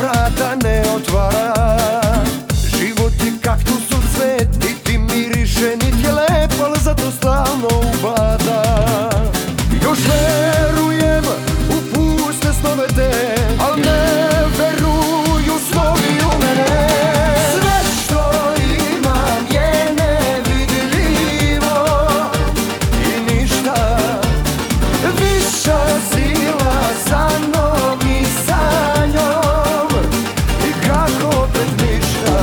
vrata ne otvara. Život je kaktus u cvet, niti miriše, niti je lep, al zato stalno ubada. Još verujem u puste snove te, al ne veruju snovi u mene. Sve što imam je nevidljivo i ništa viša sila sa mnom i sa njom, i kako opet ništa.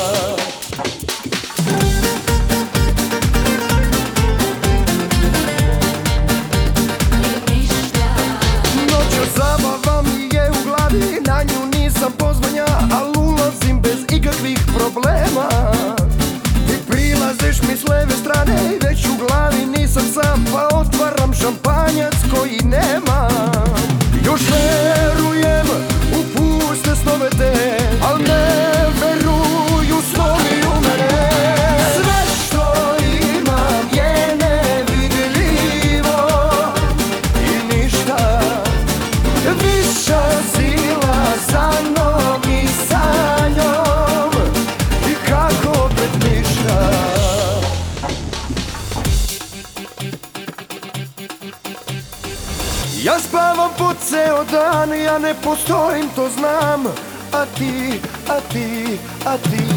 Noćas zabava mi je u glavi, na nju nisam pozvan ja, al ulazim bez ikakvih problema. Ti prilaziš mi s leve strane, već u glavi nisam sam, pa otvaram šampanjac koji nemam. Još verujem u puste snove te, al ne veruju snovi u mene. Sve što imam je nevidljivo i ništa viša sila sa mnom i sa njom, i kako opet ništa. Ja spavam po ceo dan, ja ne postojim, to znam. A ti, a ti, a ti